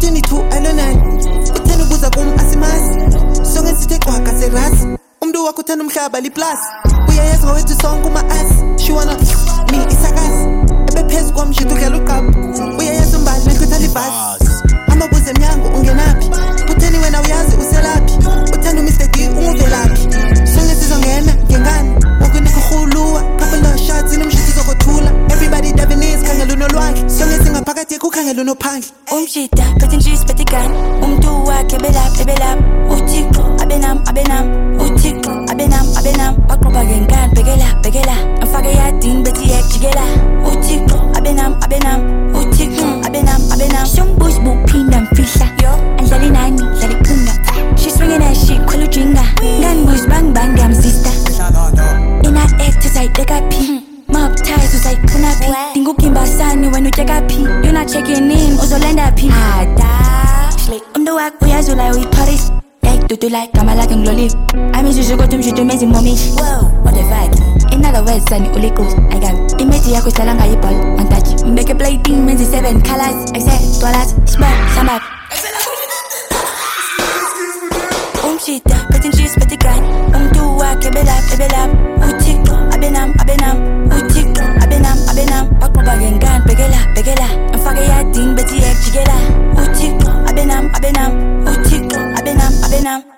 22 alonani uthanda ubuza kum asimazi sonke sithe qwaka serasi umntu wakho uthanda umhlaba liplus uyayazi ngawethu sonke uma-asi she wanna me isakazi ebephezu komshito udlela uqapho uyayazi umbali nenkuthala ibhasi amabuze emnyango ungenaphi utheni wena uyazi uselaphi uthanda uMr D unguvelaphi sonke sizongena ngengane wakunika urhuluwa couple of shots inomshito uzokothula everybody Davenese khangela unolwandle sonke singaphakathi kukhangela unophandle umshita phethe nje isiphethe igane umuntu wakhe belapha uthixo abenam uthixo abenam waqoba ngengane bhekela afake yadini bethi yekjikela uthixo abenam uthixo abenam shombush buphinda mfihla yo andlali nani dlali qhinga she swinging that shit khwela ujinga ngani bush bang am sister ina act usayibeka phi mob ties usayifuna phi dinga ukhimbasani wena utyeka phi you're not checking in uzolanda phi hada umntu wakho uyazula uyiparis yayidudula igama lakhe ngilolive amizizwe kodwa umshito umenza imomishi wow what the fuck in other words sani uliqos ayikabi image yakho ihlala ngayibhall antachi mbeke plating menzi 7 colors I said toilet smell samba umshita phethe nje isiphethe igane umuntu wakhe belapha uthixo abenam uthixo abenam waqoba ngengane bhekela afake yadini bethi yekjikela uthixo abenam uthixo abenam